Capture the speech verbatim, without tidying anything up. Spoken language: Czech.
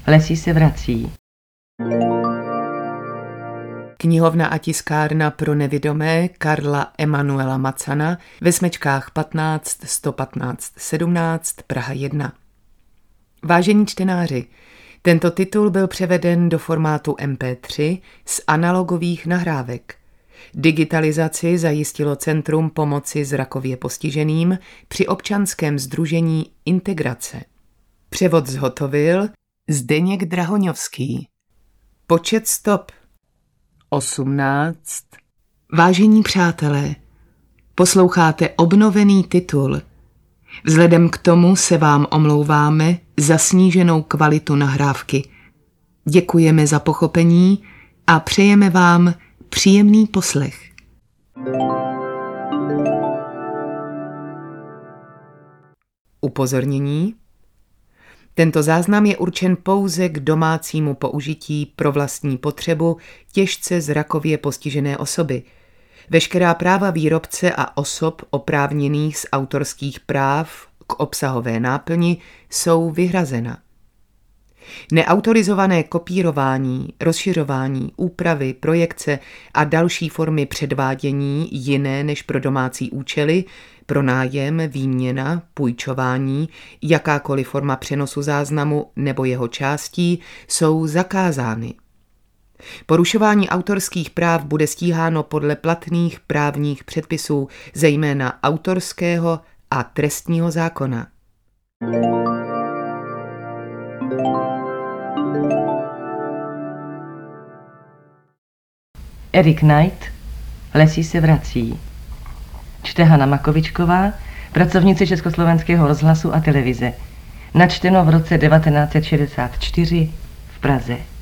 Lesy se vrací. Knihovna a tiskárna pro nevidomé Karla Emanuela Macana ve Smečkách patnáct sto patnáct sedmnáct Praha jedna. Vážení čtenáři, tento titul byl převeden do formátu em pé tři z analogových nahrávek. Digitalizaci zajistilo Centrum pomoci zrakově postiženým při občanském sdružení Integrace. Převod zhotovil Zdeněk Drahoňovský. Počet stop osmnáct. Vážení přátelé, posloucháte obnovený titul. Vzhledem k tomu se vám omlouváme za sníženou kvalitu nahrávky. Děkujeme za pochopení a přejeme vám příjemný poslech. Upozornění. Tento záznam je určen pouze k domácímu použití pro vlastní potřebu těžce zrakově postižené osoby. Veškerá práva výrobce a osob oprávněných z autorských práv k obsahové náplni jsou vyhrazena. Neautorizované kopírování, rozšiřování, úpravy, projekce a další formy předvádění jiné než pro domácí účely, pronájem, výměna, půjčování, jakákoliv forma přenosu záznamu nebo jeho částí jsou zakázány. Porušování autorských práv bude stíháno podle platných právních předpisů, zejména autorského a trestního zákona. Erik Knight, Lesy se vrací. Čte Hana Makovičková, pracovnice Československého rozhlasu a televize. Načteno v roce devatenáct set šedesát čtyři v Praze.